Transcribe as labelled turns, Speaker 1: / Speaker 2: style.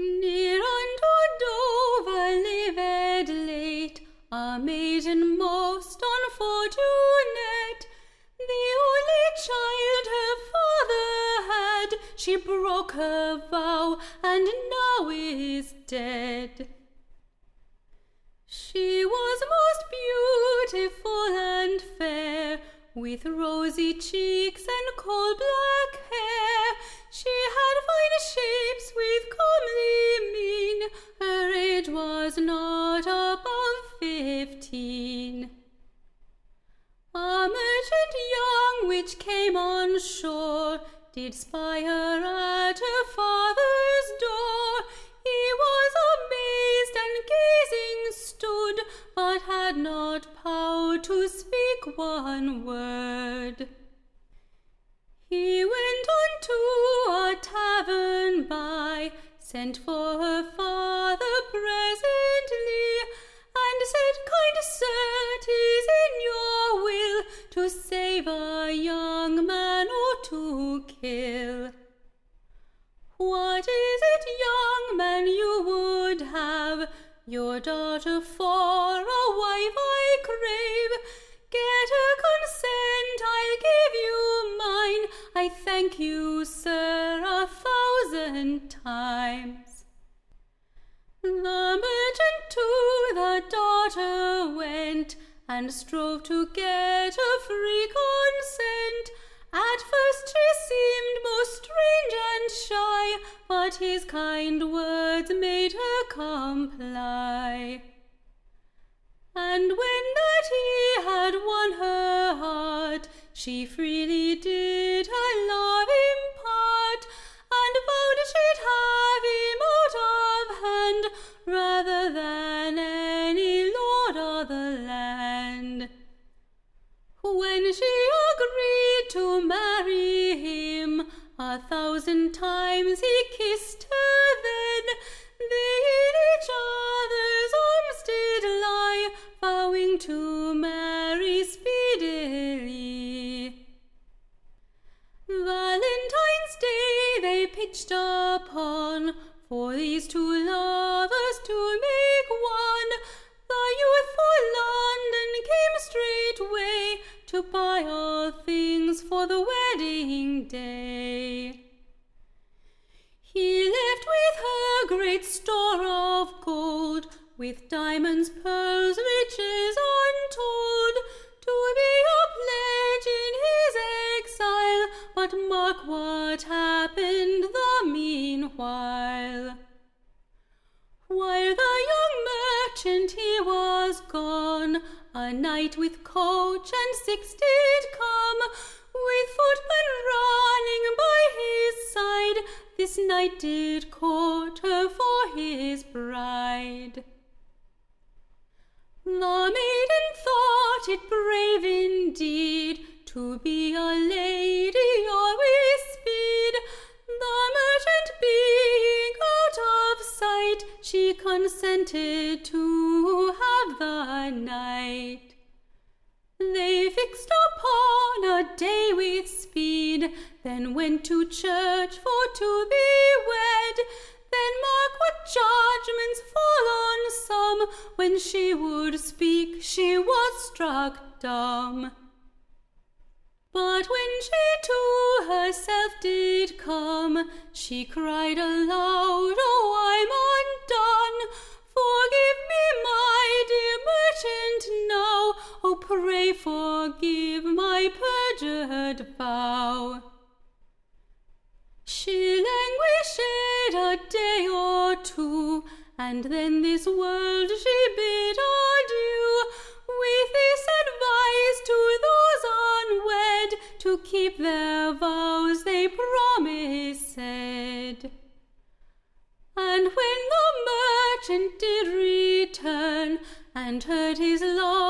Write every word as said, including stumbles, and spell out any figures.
Speaker 1: Near unto Dover lived late a maiden most unfortunate. The only child her father had, she broke her vow and now is dead. She was most beautiful and fair, with rosy cheeks and coal black hair. She had fine shapes with comely mien, her age was not above fifteen. A merchant young which came on shore did spy her at her father's door. He was amazed and gazing stood, but had not power to speak one word. He went unto a tavern by, sent for her father presently, and said, Kind sir, 'tis in your will to save a young man or to kill. What is it, young man, you would have? Your daughter for a wife I crave. Get her consent, I'll give you mine. I thank you, sir, a thousand times. The merchant to the daughter went, and strove to get a free consent. At first she seemed most strange and shy, but his kind words made her comply. And when that he had won her heart, she freely did her love impart, and vowed she'd have him out of hand, rather than any lord of the land. When she agreed to marry him, a thousand times he kissed her then. They in each other's arms did lie, vowing to marry speedily. Valentine's Day they pitched upon, for these two lovers to make one. The youthful London came straightway to buy all things for the wedding day. He left with her great store of gold, with diamonds, pearls, riches untold, to be a pledge in his exile. But mark what happened the meanwhile. While the young merchant he was gone, a knight with coach and six did come, with footmen running by his side. This knight did court her for his bride. The maiden thought it brave indeed to be a lady always speed. The merchant being out of sight, she consented to have the knight. They fixed upon a day with speed, then went to church for to be wed. Then mark what judgments fall on some, when she would speak she was struck dumb. But when she to herself did come, she cried aloud, Oh, I'm undone! Forgive me, my dear merchant, now. Oh, pray forgive my perjured vow. She languished a day or two, and then this world she bid adieu, with this advice to those unwed, to keep their vows they promised. And when the merchant did return, and heard his love